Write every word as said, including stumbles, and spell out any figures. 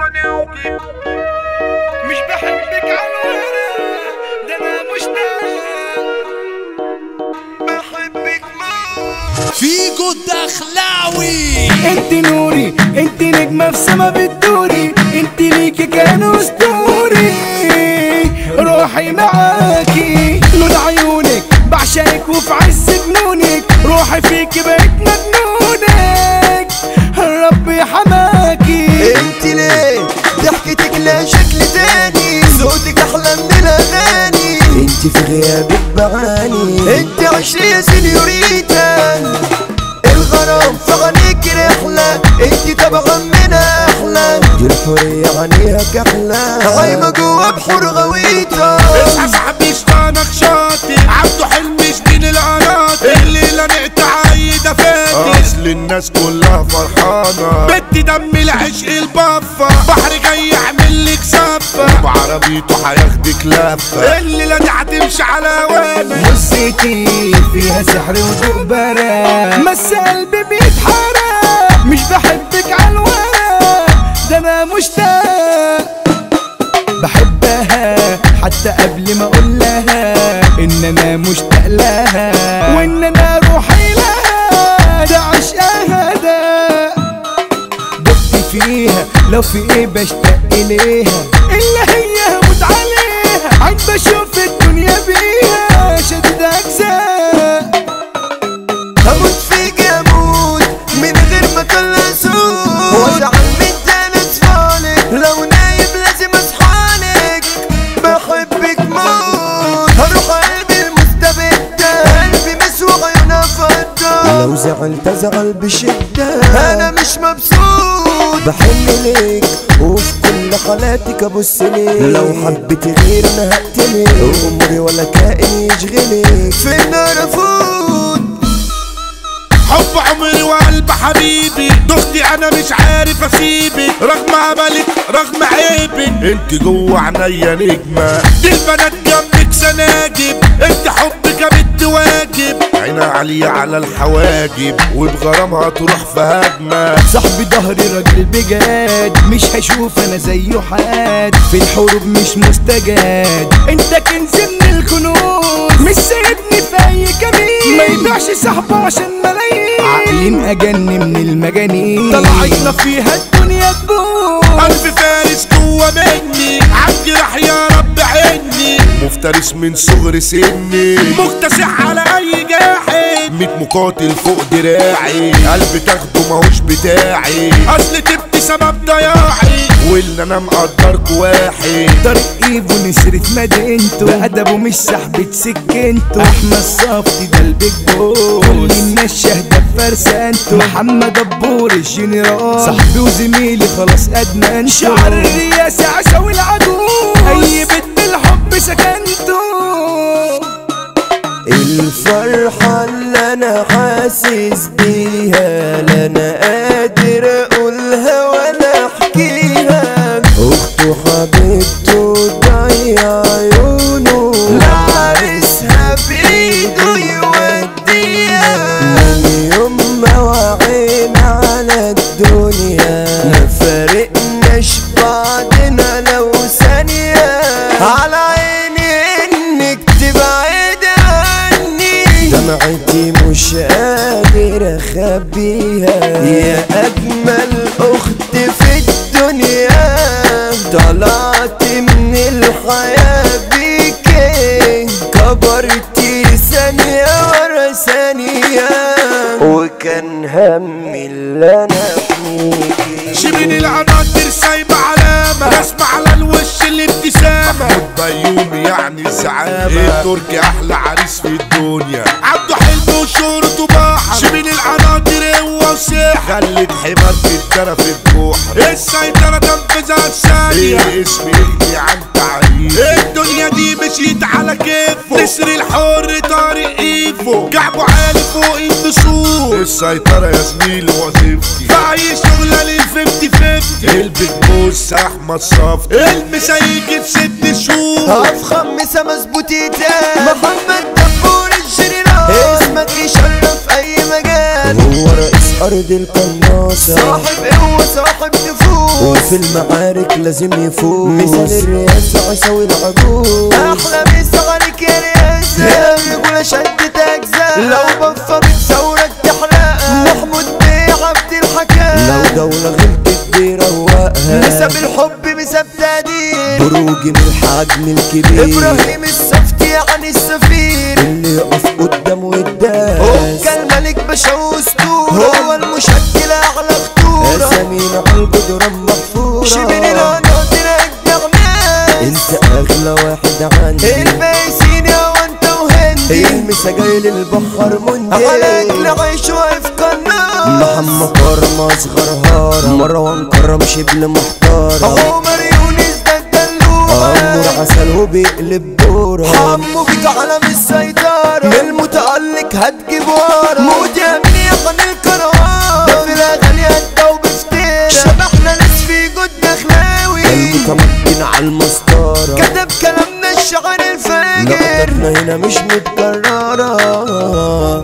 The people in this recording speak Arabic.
مش بحبك على الورق ده انا مشتاق بحبك موت. فيجو الدخلاوي انت نوري انت نجمة في سما بتدوري انت ليكي كان اسطوري روحي معاكي لون عيونك بعشقك وفي عز جنونك روحي فيكي بقيت مجنونك ربي حماكي. انت ليه ضحكتك لا شكل تاني صوتك احلى من الاغاني انت في غيابك بعاني انت عشري يا سينيوريتا الغرام في عينيك رحلة انت طبعا منها احلى دي الحورية عينيها كحلة عايمة جوا بحور غويطة اصحى صاحبي شطانك شاطي عبده حلمي شدين القناطي الليلة نقطع عايدة فاتي اصل الناس كلها فرحانة بدي دم العشق البفة بحر جاي يعمل لك سفة وبعربيته هياخدك لفة الليلة دي هتمشي على هوانا بصيتي فيها سحر وضوء برا مس قلبي بيتحرق مش بحبك على الورق ده انا مشتاق بحبها حتى قبل ما اقول لها ان انا مشتاق لها وان انا روحي لها ده عشقها ده دقت فيها لو في ايه بشتاق اليها الا هي هموت عليها عايز بشوف الدنيا بيها شديد اجزاء هموت فيك اموت من غير ما كل اسوق وازعل من تاني اصفالك لو نايم لازم اصحالك بحبك موت هروح قلبي المستبدة قلبي مسوى عيونها فضة لو زعلت ازعل بشدة انا مش مبسوط بحن ليك وفي كل حالاتك ابص ليك لو حبيت غير انا هقتلك عمري ولا كائن يشغلك في النار افوت حب عمري وقلب حبيبي دختي انا مش عارف اسيبك رغم عملك رغم عيبك انت جوه عينيا نجمة دي البنات جنبك سناجب انت حبك يا بنت واجب عينها عالية على الحواجب وبغرامها تروح في هجمة صاحبي ظهري راجل بجد مش هشوف انا زيه حد في الحروب مش مستجد انت كنز من الكنوز مش سايبني في اي كمين ما يبيعش صاحبه عشان ملايين عاقلين اجن من المجانين طلعتنا فيها الدنيا تبوظ قلب فارس جوه مني عندي راح يا رب عيني مفترس من صغر سني مكتسح على اي جاحد ميت مقاتل فوق دراعي قلب تاخده ماهوش بتاعي اصل تبت سبب ضياعي واللي انا مقدرك واحد طريق ايفو نسرت مدينته بأدبه مش سحبة سكنته احمد صفتي ده البيج بوس كل الناس شاهدة بفرسانته محمد دبور الجنرال صاحبي وزميلي خلاص ادمنته شعر الرياسة عشاوي العدو اي بنت الحب سكنته الفرحة اللي انا حاسس بيها لا انا قادر اقولها ولا احكيها اخته حبيبته ضيع عيونه لعرسها بايده يوديها من يوم ما وعينا على الدنيا ما فارقناش بعضنا لو ثانية على عيني انك تبعد عني دمعتي مش قادر اخبيها يا اجمل اخت في الدنيا طلعت من الحياة بيكي كبرتي ثانية ورا ثانية وكان همي اللي انا فيكي شبين العناصر سايبة علامة رسمة على الوش الابتسامة محمود بيومي يعني الزعامة التركي احلى عريس في الدنيا عبده حلم وشهرته باحة شبين العناصر هو وسيحة خلت حمار تتجرى في الجوحة السيطرة تنفذها الثانية ايه اسمي يحكي عن تعريف الدنيا دي مشيت على كيفه نسر الحر طارق ايفو كعبه عالي فوق النسور السيطرة يا زميلي وظيفتي في اي شغلة للففتي ففتي البيج بوس احمد صفتي المسايكي في ست شهور افخم مسا مظبوطيتا محمد دبور الجنرال اسمك يشرف اي مجال هو رئيس أرض القناصة، صاحب قوة صاحب نفوس، وفي المعارك لازم يفوز. مثال الرئاسة عيساوي العجوز، أحلى مسا عليك يا رئاسة، الرجولة شدت أجزاء، لو بفة بتصورك تحرقها، محمود بيه عبد الحكام، لو دولة غلطت بيروقها، مسا بالحب مسا بتقدير، بروج من الحجم الكبير، إبراهيم الصفتي يعني السفير، اللي يقف قدامه يداس، هو الملك باشا واسطورة، هو المشكل أعلى خطورة، أسامينا على الجدران محفورة، شبين القناطر أجدع ناس، انت أغلى واحد عندي، البايسين يا وانت وهندي، المسا جاي للبحر مندي، على أكل عيش واقف قناص، محمد كرم أصغر هارة، مروان كرم شبل محتارة، عمر يونس ده الدلوعة، عمر عسل وبيقلب دورة، حمو بيك علم السيطرة، من المتألق هتجيب ورا، موت يا من يقن الكروان، ده في الأغاني هدى وبفتيرة، شبحنا ناس في جودنا خلاوي، المتمكن على المسطرة، كتب كلامنا الشعر الفاجر، لقطتنا هنا مش متكررة.